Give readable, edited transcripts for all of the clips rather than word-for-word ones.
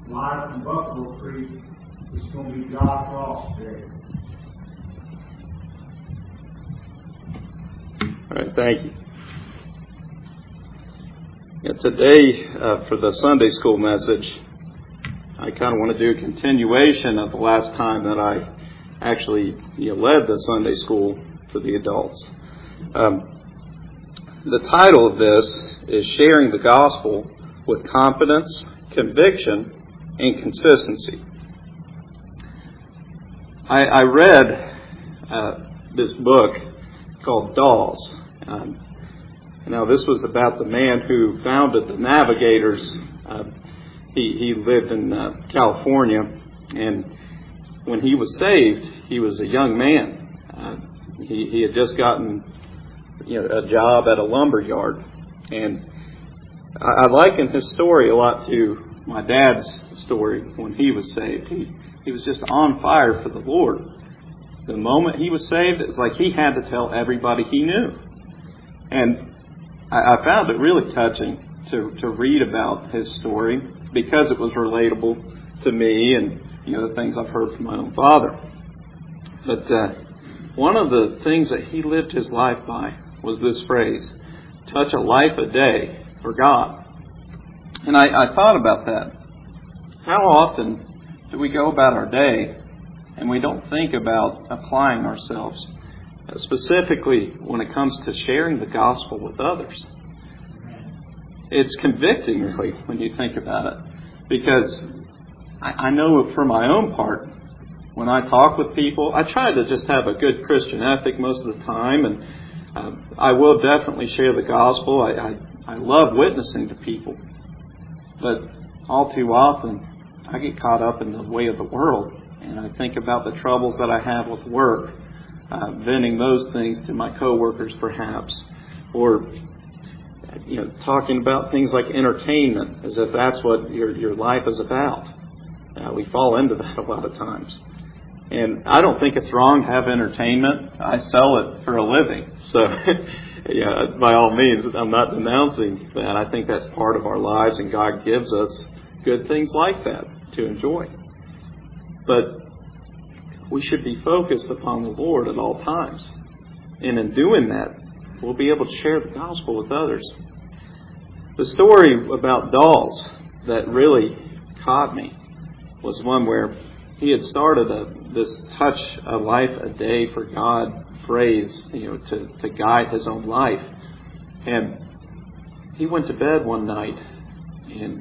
live from Buffalo Creek. It's going to be God Frost Day. All right, thank you. Today, for the Sunday school message, I kind of want to do a continuation of the last time that I actually led the Sunday school for the adults. The title of this is Sharing the Gospel with Confidence, Conviction, and Consistency. I read this book called Dawes. Now, this was about the man who founded the Navigators. He lived in California, and when he was saved, he was a young man. He had just gotten a job at a lumber yard, and I liken his story a lot to my dad's story when he was saved. He was just on fire for the Lord. The moment he was saved, it was like he had to tell everybody he knew. And I found it really touching to read about his story because it was relatable to me and the things I've heard from my own father. But one of the things that he lived his life by was this phrase, touch a life a day for God. And I thought about that. How often do we go about our day and we don't think about applying ourselves, specifically when it comes to sharing the gospel with others? It's convicting, really, when you think about it. Because I know for my own part, when I talk with people, I try to just have a good Christian ethic most of the time. And I will definitely share the gospel. I love witnessing to people. But all too often, I get caught up in the way of the world. And I think about the troubles that I have with work, venting those things to my coworkers perhaps, or talking about things like entertainment as if that's what your life is about. We fall into that a lot of times. And I don't think it's wrong to have entertainment. I sell it for a living. So, by all means, I'm not denouncing that. I think that's part of our lives, and God gives us good things like that to enjoy. But we should be focused upon the Lord at all times. And in doing that, we'll be able to share the gospel with others. The story about Dawes that really caught me was one where he had started this touch a life a day for God phrase, to guide his own life. And he went to bed one night and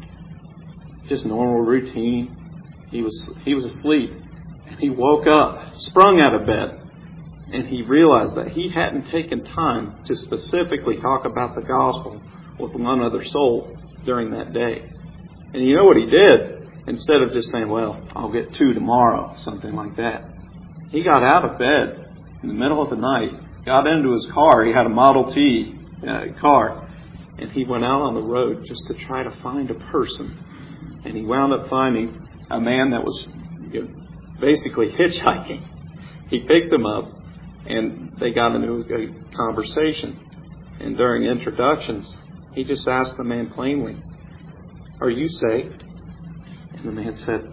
just normal routine. He was asleep, and he woke up, sprung out of bed, and he realized that he hadn't taken time to specifically talk about the gospel with one other soul during that day. And you know what he did? Instead of just saying, well, I'll get 2 tomorrow, something like that, he got out of bed in the middle of the night, got into his car. He had a Model T car, and he went out on the road just to try to find a person. And he wound up finding a man that was basically hitchhiking. He picked him up, and they got into a conversation. And during introductions, he just asked the man plainly, "Are you saved?" And the man said,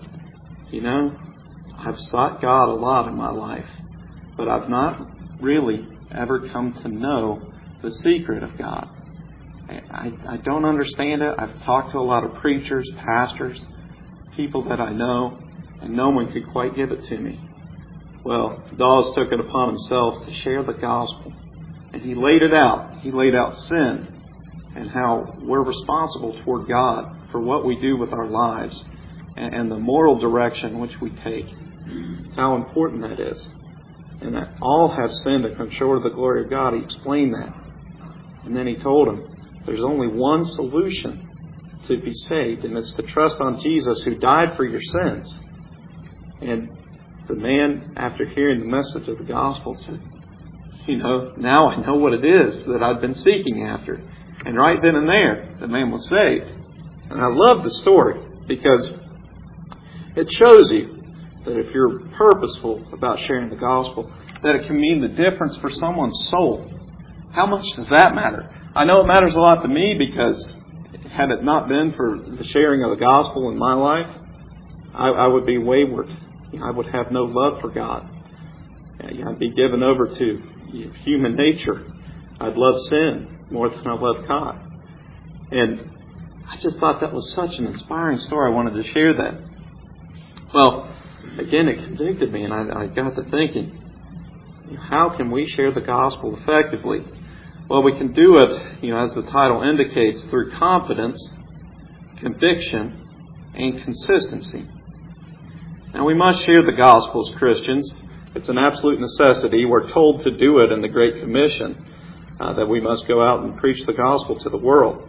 I've sought God a lot in my life, but I've not really ever come to know the secret of God. I don't understand it. I've talked to a lot of preachers, pastors, people that I know, and no one could quite give it to me. Well, Dawes took it upon himself to share the gospel, and he laid it out. He laid out sin and how we're responsible toward God for what we do with our lives and the moral direction which we take, how important that is, and that all have sinned and come short of the glory of God. He explained that. And then he told him, there's only one solution to be saved, and it's to trust on Jesus who died for your sins. And the man, after hearing the message of the gospel, said, now I know what it is that I've been seeking after. And right then and there, the man was saved. And I love the story because it shows you that if you're purposeful about sharing the gospel, that it can mean the difference for someone's soul. How much does that matter? I know it matters a lot to me because had it not been for the sharing of the gospel in my life, I would be wayward. I would have no love for God. I'd be given over to human nature. I'd love sin more than I love God. And I just thought that was such an inspiring story. I wanted to share that. Well, again, it convicted me, and I got to thinking, how can we share the gospel effectively? Well, we can do it, as the title indicates, through confidence, conviction, and consistency. Now, we must share the gospel as Christians. It's an absolute necessity. We're told to do it in the Great Commission, that we must go out and preach the gospel to the world.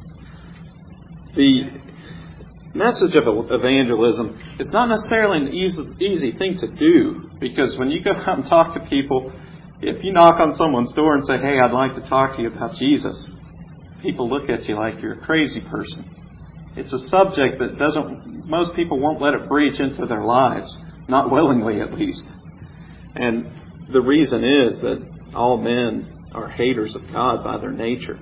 The message of evangelism, it's not necessarily an easy thing to do, because when you go out and talk to people, if you knock on someone's door and say, "Hey, I'd like to talk to you about Jesus," people look at you like you're a crazy person. It's a subject that most people won't let it breach into their lives, not willingly at least. And the reason is that all men are haters of God by their nature.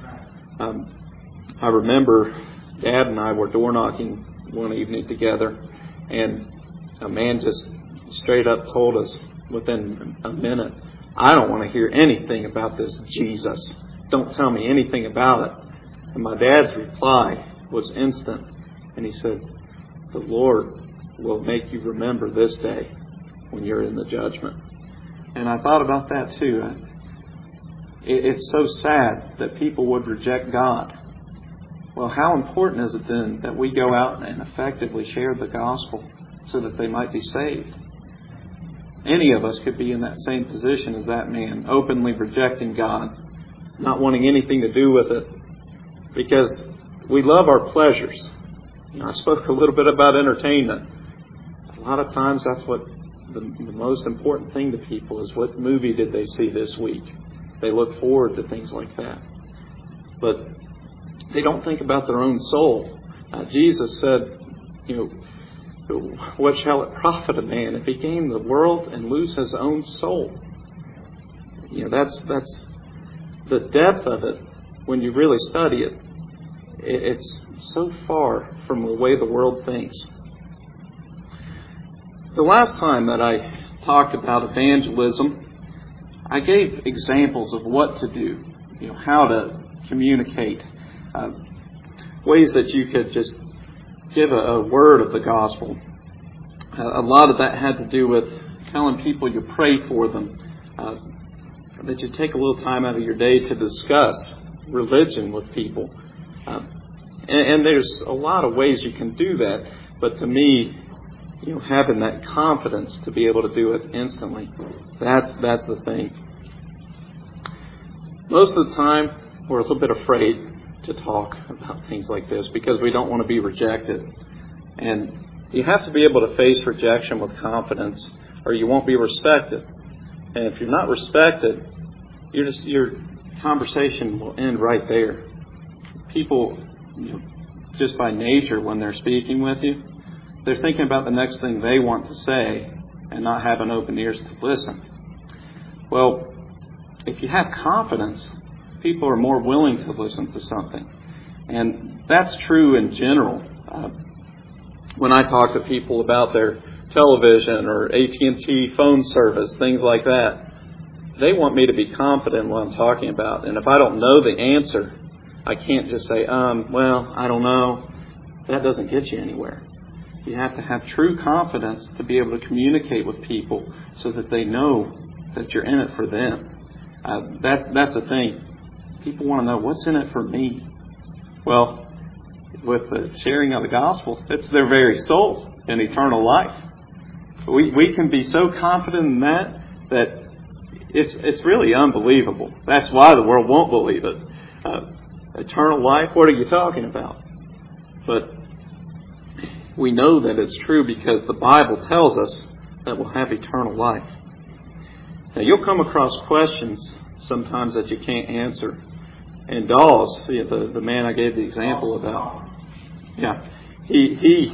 I remember Dad and I were door knocking one evening together, and a man just straight up told us within a minute, "I don't want to hear anything about this Jesus. Don't tell me anything about it." And my dad's reply was instant, and he said, "The Lord will make you remember this day when you're in the judgment." And I thought about that too. It's so sad that people would reject God. Well, how important is it then that we go out and effectively share the gospel so that they might be saved? Any of us could be in that same position as that man, openly rejecting God, not wanting anything to do with it, because we love our pleasures. I spoke a little bit about entertainment. A lot of times that's what the most important thing to people is, what movie did they see this week? They look forward to things like that. But they don't think about their own soul. Jesus said, "What shall it profit a man if he gain the world and lose his own soul?" That's the depth of it. When you really study it, it's so far from the way the world thinks. The last time that I talked about evangelism, I gave examples of what to do, how to communicate, ways that you could just give a word of the gospel. A lot of that had to do with telling people you pray for them, that you take a little time out of your day to discuss religion with people. And there's a lot of ways you can do that, but to me, having that confidence to be able to do it instantly, that's the thing. Most of the time, we're a little bit afraid to talk about things like this because we don't want to be rejected. And you have to be able to face rejection with confidence, or you won't be respected. And if you're not respected, your conversation will end right there. People, just by nature, when they're speaking with you, they're thinking about the next thing they want to say and not having open ears to listen. Well, if you have confidence, people are more willing to listen to something. And that's true in general. When I talk to people about their television or AT&T phone service, things like that, they want me to be confident in what I'm talking about. And if I don't know the answer, I can't just say, well, I don't know. That doesn't get you anywhere. You have to have true confidence to be able to communicate with people so that they know that you're in it for them. That's the thing. People want to know, what's in it for me? Well, with the sharing of the gospel, it's their very soul and eternal life. We can be so confident in that it's really unbelievable. That's why the world won't believe it. Eternal life, what are you talking about? But we know that it's true because the Bible tells us that we'll have eternal life. Now, you'll come across questions sometimes that you can't answer. And Dawes, the man I gave the example about, he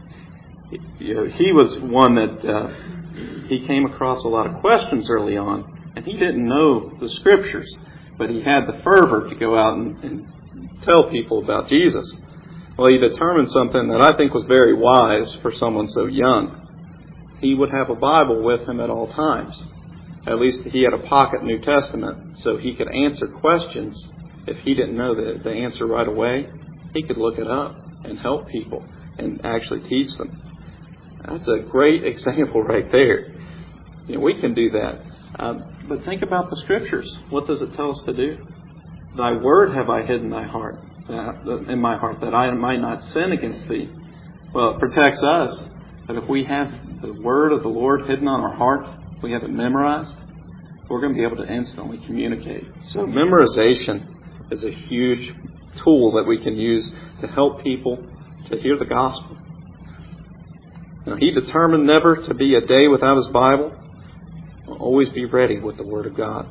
was one that he came across a lot of questions early on, and he didn't know the Scriptures, but he had the fervor to go out and tell people about Jesus. Well, he determined something that I think was very wise for someone so young. He would have a Bible with him at all times. At least he had a pocket New Testament, so he could answer questions. If he didn't know the answer right away, he could look it up and help people and actually teach them. That's a great example right there. We can do that. But think about the Scriptures. What does it tell us to do? Thy word have I hidden in my heart, that I might not sin against thee. Well, it protects us. But if we have the word of the Lord hidden on our heart, if we have it memorized, we're going to be able to instantly communicate. So memorization is a huge tool that we can use to help people to hear the gospel. Now, he determined never to be a day without his Bible. Will always be ready with the Word of God.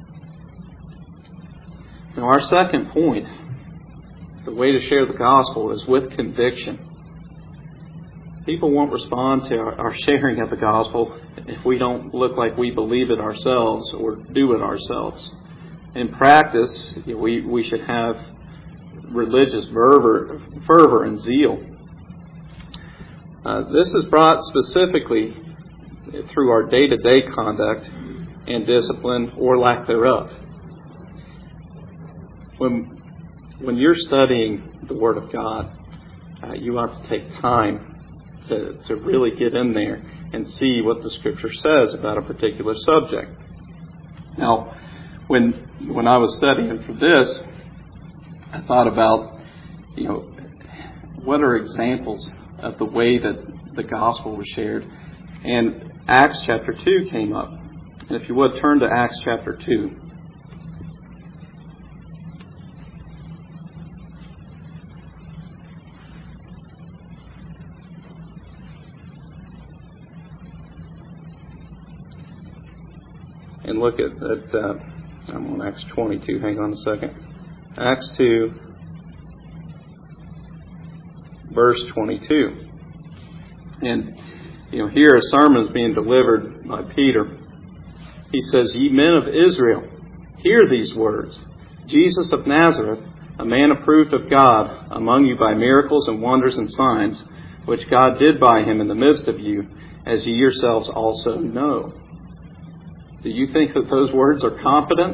Now, our second point, the way to share the gospel is with conviction. People won't respond to our sharing of the gospel if we don't look like we believe it ourselves or do it ourselves. In practice, we should have religious fervor and zeal. This is brought specifically through our day-to-day conduct and discipline or lack thereof. When you're studying the Word of God, you ought to take time to really get in there and see what the Scripture says about a particular subject. Now, when I was studying for this, I thought about, what are examples of the way that the gospel was shared. And Acts chapter 2 came up. And if you would, turn to Acts chapter 2. And look at I'm on Acts 22. Hang on a second. Acts 2, verse 22. And, here a sermon is being delivered by Peter. He says, Ye men of Israel, hear these words. Jesus of Nazareth, a man approved of God among you by miracles and wonders and signs, which God did by him in the midst of you, as ye yourselves also know. Do you think that those words are confident?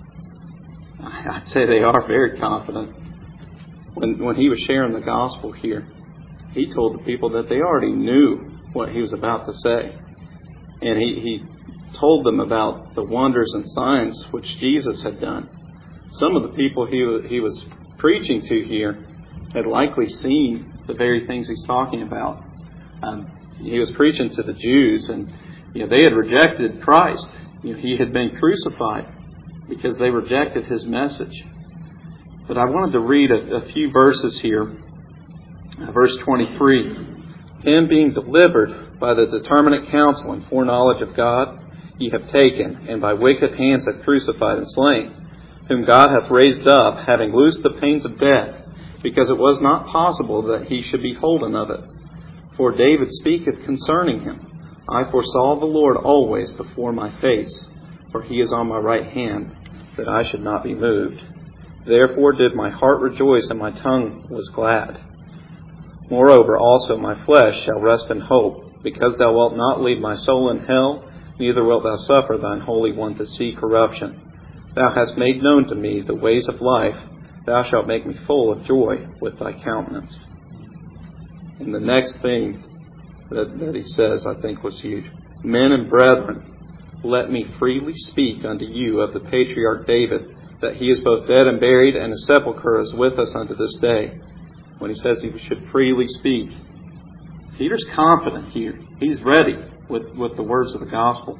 I'd say they are very confident. When he was sharing the gospel here, he told the people that they already knew what he was about to say. And he told them about the wonders and signs which Jesus had done. Some of the people he was preaching to here had likely seen the very things he's talking about. He was preaching to the Jews, and they had rejected Christ. He had been crucified because they rejected his message. But I wanted to read a few verses here. Verse 23, Him being delivered by the determinate counsel and foreknowledge of God, ye have taken, and by wicked hands have crucified and slain, whom God hath raised up, having loosed the pains of death, because it was not possible that he should be holden of it. For David speaketh concerning him, I foresaw the Lord always before my face, for he is on my right hand, that I should not be moved. Therefore did my heart rejoice, and my tongue was glad. Moreover also my flesh shall rest in hope, because thou wilt not leave my soul in hell, neither wilt thou suffer thine Holy One to see corruption. Thou hast made known to me the ways of life. Thou shalt make me full of joy with thy countenance. And the next thing that he says, I think, was huge. Men and brethren, let me freely speak unto you of the patriarch David, that he is both dead and buried, and his sepulchre is with us unto this day. When he says he should freely speak, Peter's confident here. He's ready with the words of the gospel.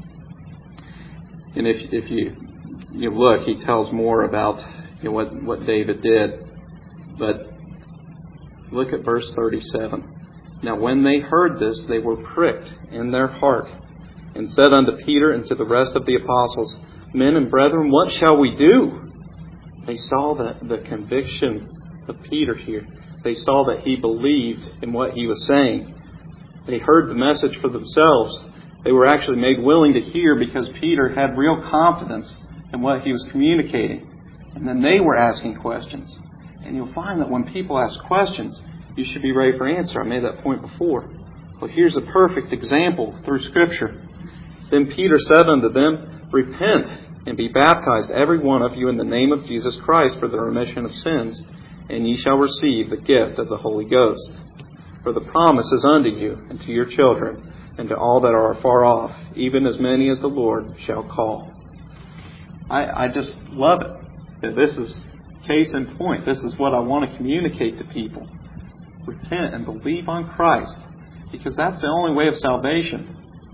And if you look, he tells more about what David did. But look at verse 37. Now when they heard this, they were pricked in their heart, and said unto Peter and to the rest of the apostles, Men and brethren, what shall we do? They saw the conviction of Peter here. They saw that he believed in what he was saying. They heard the message for themselves. They were actually made willing to hear because Peter had real confidence in what he was communicating. And then they were asking questions. And you'll find that when people ask questions, you should be ready for answer. I made that point before. Well, here's a perfect example through Scripture. Then Peter said unto them, Repent and be baptized every one of you in the name of Jesus Christ for the remission of sins, and ye shall receive the gift of the Holy Ghost. For the promise is unto you and to your children, and to all that are afar off, even as many as the Lord shall call. I just love it. That this is case in point. This is what I want to communicate to people. Repent and believe on Christ, because that's the only way of salvation.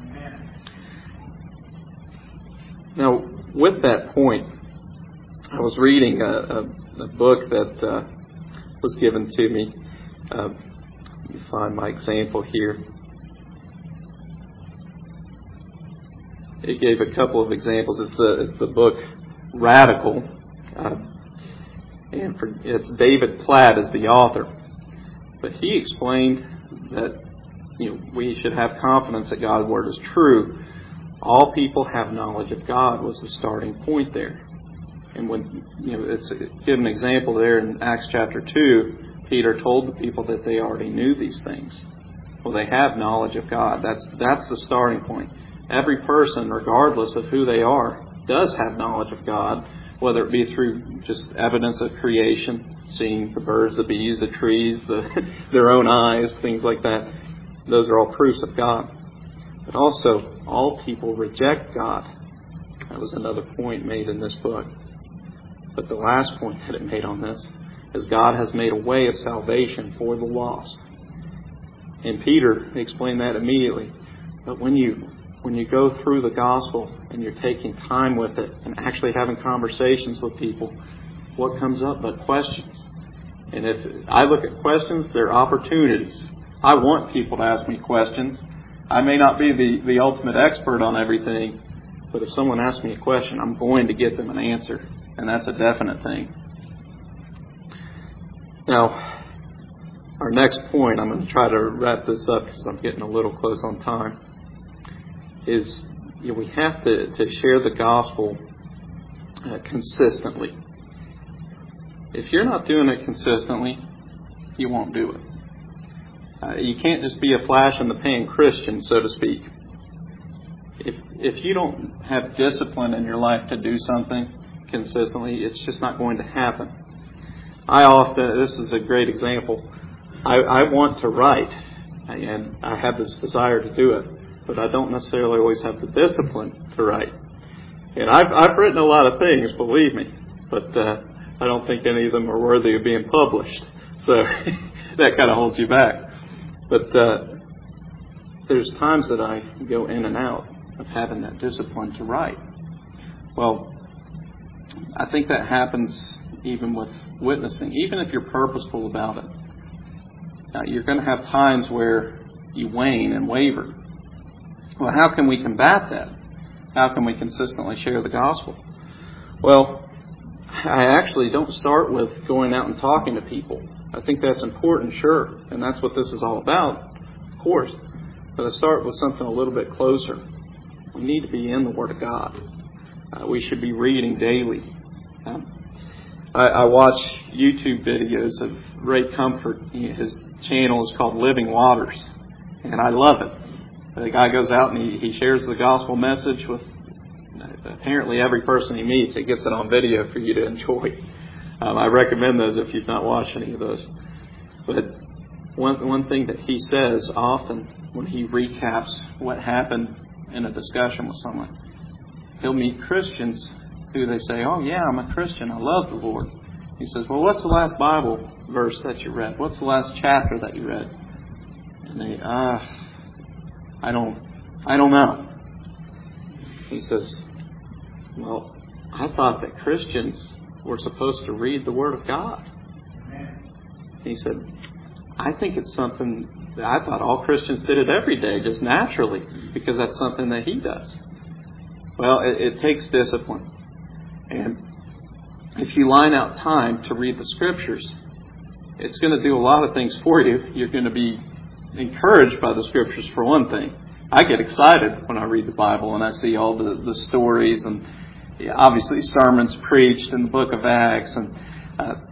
Now, with that point, I was reading a book that was given to me. Let me find my example here. It gave a couple of examples. It's the book Radical, and it's David Platt as the author. But he explained that we should have confidence that God's Word is true. All people have knowledge of God was the starting point there. And when it's give an example there in Acts chapter 2, Peter told the people that they already knew these things. Well, they have knowledge of God. That's the starting point. Every person, regardless of who they are, does have knowledge of God, whether it be through just evidence of creation, seeing the birds, the bees, the trees, their own eyes, things like that. Those are all proofs of God. But also, all people reject God. That was another point made in this book. But the last point that it made on this is God has made a way of salvation for the lost. And Peter explained that immediately. But when you go through the gospel and you're taking time with it and actually having conversations with people, what comes up but questions? And if I look at questions, they're opportunities. I want people to ask me questions. I may not be the ultimate expert on everything, but if someone asks me a question, I'm going to get them an answer. And that's a definite thing. Now, our next point, I'm going to try to wrap this up because I'm getting a little close on time, is we have to share the gospel consistently. If you're not doing it consistently, you won't do it. You can't just be a flash in the pan Christian, so to speak. If you don't have discipline in your life to do something consistently, it's just not going to happen. This is a great example. I want to write, and I have this desire to do it, but I don't necessarily always have the discipline to write. And I've written a lot of things, believe me, but I don't think any of them are worthy of being published. So that kind of holds you back. But there's times that I go in and out of having that discipline to write. Well, I think that happens even with witnessing. Even if you're purposeful about it, you're going to have times where you wane and waver. Well, how can we combat that? How can we consistently share the gospel? Well, I actually don't start with going out and talking to people. I think that's important, sure, and that's what this is all about, of course. But I start with something a little bit closer. We need to be in the Word of God. We should be reading daily. I watch YouTube videos of Ray Comfort. His channel is called Living Waters, and I love it. The guy goes out and he shares the gospel message with apparently every person he meets. He gets it on video for you to enjoy. I recommend those if you've not watched any of those. But one thing that he says often when he recaps what happened in a discussion with someone, he'll meet Christians who they say, "Oh yeah, I'm a Christian. I love the Lord." He says, "Well, what's the last Bible verse that you read? What's the last chapter that you read?" And they, I don't know. He says, "Well, I thought that Christians were supposed to read the Word of God." He said, "I think it's something that I thought all Christians did it every day, just naturally, because that's something that he does." Well, it takes discipline. And if you line out time to read the Scriptures, it's going to do a lot of things for you. You're going to be encouraged by the Scriptures, for one thing. I get excited when I read the Bible and I see all the stories and obviously sermons preached in the book of Acts. And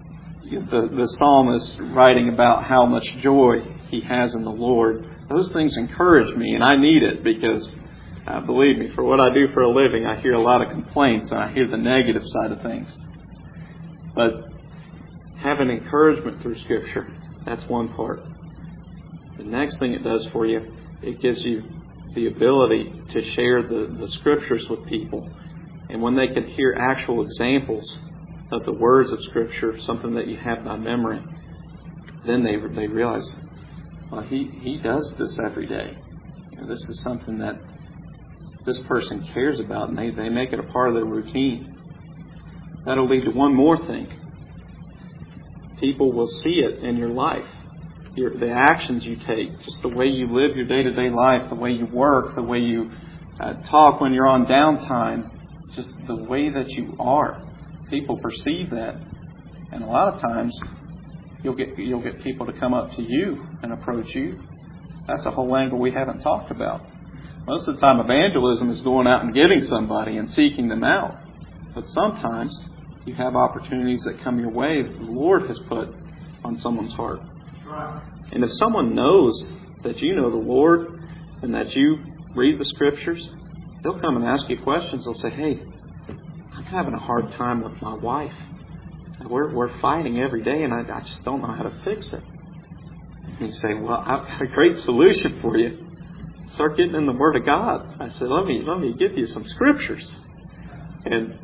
the psalmist writing about how much joy he has in the Lord, those things encourage me, and I need it because, believe me, for what I do for a living, I hear a lot of complaints and I hear the negative side of things. But having encouragement through Scripture, that's one part. The next thing it does for you, it gives you the ability to share the Scriptures with people. And when they can hear actual examples of the words of Scripture, something that you have by memory, then they realize, well, he does this every day. This is something that this person cares about, and they make it a part of their routine. That'll lead to one more thing. People will see it in your life. The actions you take, just the way you live your day-to-day life, the way you work, the way you talk when you're on downtime, just the way that you are. People perceive that. And a lot of times, you'll get people to come up to you and approach you. That's a whole angle we haven't talked about. Most of the time, evangelism is going out and getting somebody and seeking them out. But sometimes, you have opportunities that come your way that the Lord has put on someone's heart. Right. And if someone knows that you know the Lord and that you read the Scriptures, they'll come and ask you questions. They'll say, hey, I'm having a hard time with my wife. We're fighting every day and I just don't know how to fix it. And you say, well, I've got a great solution for you. Start getting in the Word of God. I said, let me give you some Scriptures. And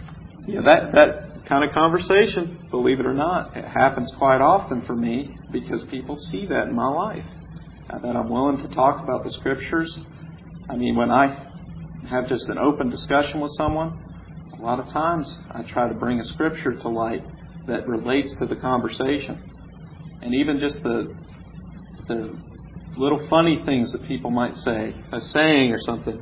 that kind of conversation, believe it or not, it happens quite often for me because people see that in my life. That I'm willing to talk about the Scriptures. I mean, when I have just an open discussion with someone, a lot of times I try to bring a Scripture to light that relates to the conversation. And even just the little funny things that people might say, a saying or something.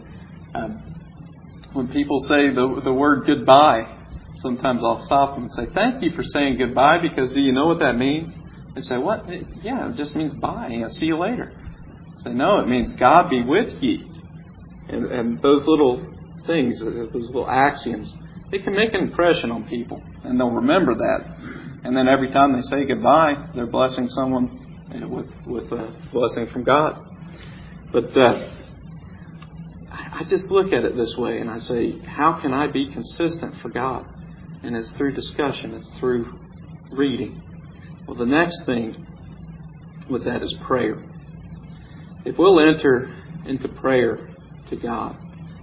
When people say the word goodbye, sometimes I'll stop them and say, thank you for saying goodbye, because do you know what that means? They say, what? Yeah, it just means bye. See you later. I say, no, it means God be with ye. And those little things, those little axioms, it can make an impression on people, and they'll remember that. And then every time they say goodbye, they're blessing someone with a blessing from God. But I just look at it this way, and I say, how can I be consistent for God? And it's through discussion. It's through reading. Well, the next thing with that is prayer. If we'll enter into prayer to God,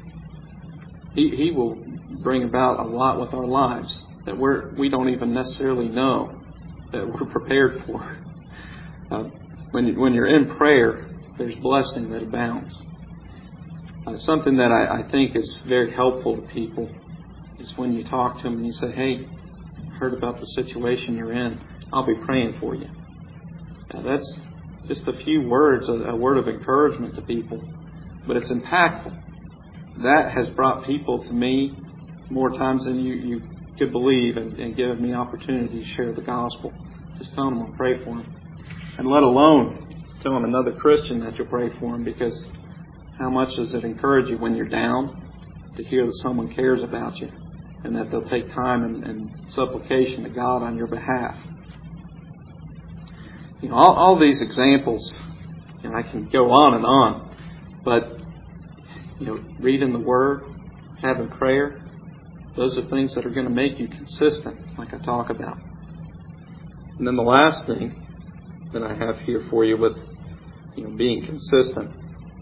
He will bring about a lot with our lives that we don't even necessarily know that we're prepared for. When you're in prayer, there's blessing that abounds. Something that I think is very helpful to people is when you talk to them and you say, hey, I heard about the situation you're in. I'll be praying for you. Now, that's just a few words, a word of encouragement to people, but it's impactful. That has brought people to me more times than you could believe, and given me opportunity to share the gospel. Just telling them I'll pray for them. And let alone telling another Christian that you'll pray for them, because how much does it encourage you when you're down to hear that someone cares about you and that they'll take time and supplication to God on your behalf. All these examples, I can go on and on, but reading the Word, having prayer, those are things that are going to make you consistent, like I talk about. And then the last thing that I have here for you with being consistent.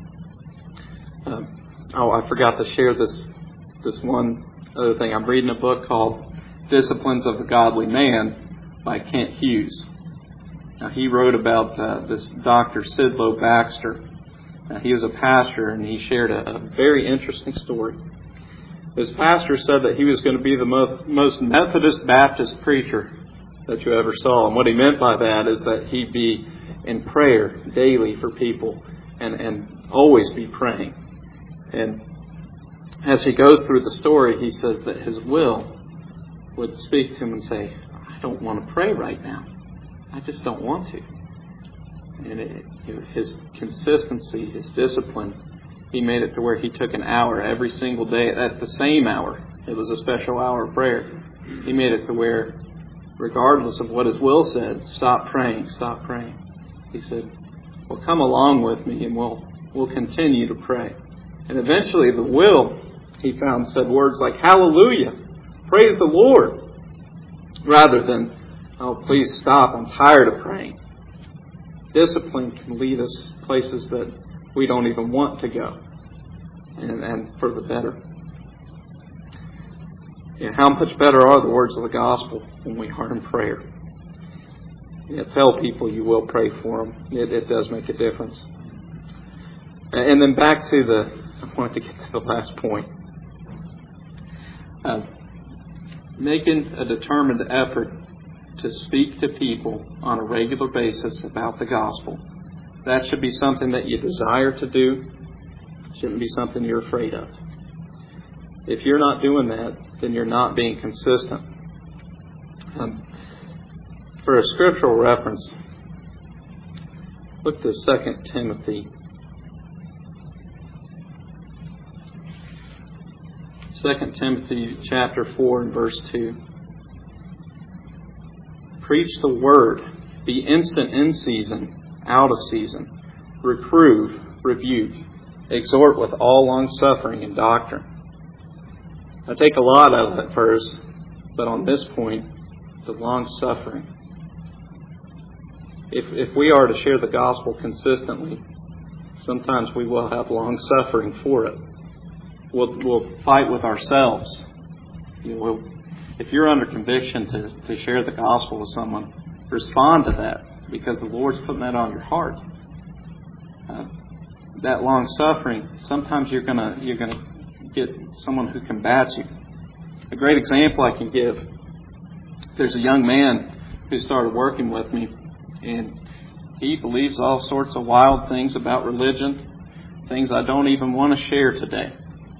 I forgot to share this one other thing. I'm reading a book called Disciplines of the Godly Man by Kent Hughes. Now, he wrote about this Dr. Sidlow Baxter. He was a pastor, and he shared a very interesting story. His pastor said that he was going to be the most Methodist Baptist preacher that you ever saw. And what he meant by that is that he'd be in prayer daily for people and always be praying. And as he goes through the story, he says that his will would speak to him and say, I don't want to pray right now. I just don't want to. And his consistency, his discipline, he made it to where he took an hour every single day at the same hour. It was a special hour of prayer. He made it to where regardless of what his will said, stop praying. He said, well, come along with me and we'll continue to pray. And eventually the will, he found, said words like, hallelujah, praise the Lord, rather than, oh, please stop, I'm tired of praying. Discipline can lead us places that we don't even want to go, and for the better. Yeah, how much better are the words of the gospel when we are in prayer? Yeah, tell people you will pray for them. It does make a difference. And then back to I wanted to get to the last point. Making a determined effort to speak to people on a regular basis about the gospel. That should be something that you desire to do. It shouldn't be something you're afraid of. If you're not doing that, then you're not being consistent. For a scriptural reference, look to 2 Timothy. 2 Timothy chapter 4 and verse 2. Preach the word. Be instant in season, out of season. Reprove, rebuke, exhort with all long-suffering and doctrine. I take a lot out of that verse, but on this point, the long-suffering. If we are to share the gospel consistently, sometimes we will have long-suffering for it. We'll fight with ourselves. If you're under conviction to share the gospel with someone, respond to that, because the Lord's putting that on your heart. That long suffering, sometimes you're gonna get someone who combats you. A great example I can give: there's a young man who started working with me, and he believes all sorts of wild things about religion, things I don't even want to share today.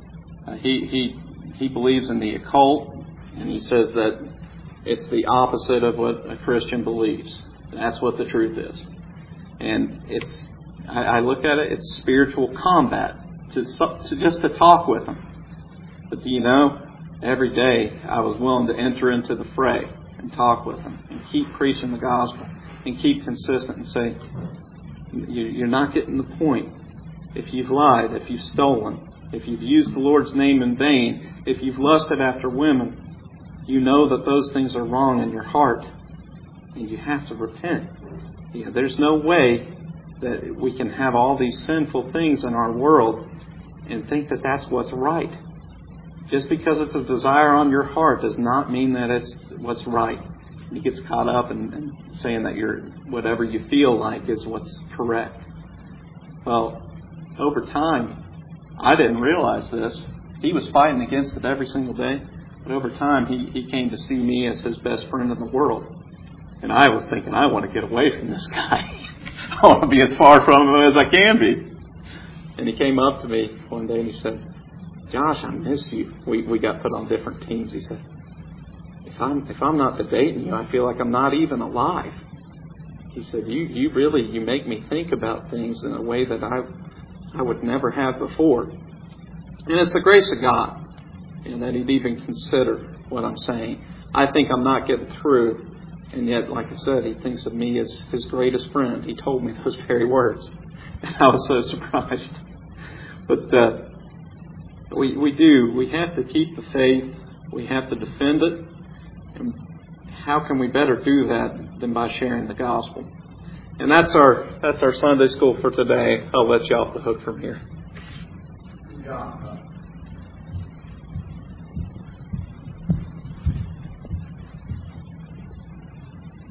He believes in the occult, and he says that it's the opposite of what a Christian believes. That's what the truth is. And I look at it, it's spiritual combat to just to talk with him. But do you know, every day I was willing to enter into the fray and talk with him and keep preaching the gospel and keep consistent and say, you're not getting the point. If you've lied, if you've stolen, if you've used the Lord's name in vain, if you've lusted after women, you know that those things are wrong in your heart, and you have to repent. There's no way that we can have all these sinful things in our world and think that that's what's right. Just because it's a desire on your heart does not mean that it's what's right. He gets caught up in saying that whatever you feel like is what's correct. Well, over time, I didn't realize this. He was fighting against it every single day. But over time, he came to see me as his best friend in the world. And I was thinking, I want to get away from this guy. I want to be as far from him as I can be. And he came up to me one day and he said, Josh, I miss you. We got put on different teams. He said, if I'm not dating you, I feel like I'm not even alive. He said, you make me think about things in a way that I would never have before. And it's the grace of God, that He'd even consider what I'm saying. I think I'm not getting through, and yet, like I said, He thinks of me as His greatest friend. He told me those very words. And I was so surprised. But we have to keep the faith. We have to defend it. And how can we better do that than by sharing the gospel? And that's our Sunday school for today. I'll let you off the hook from here. John,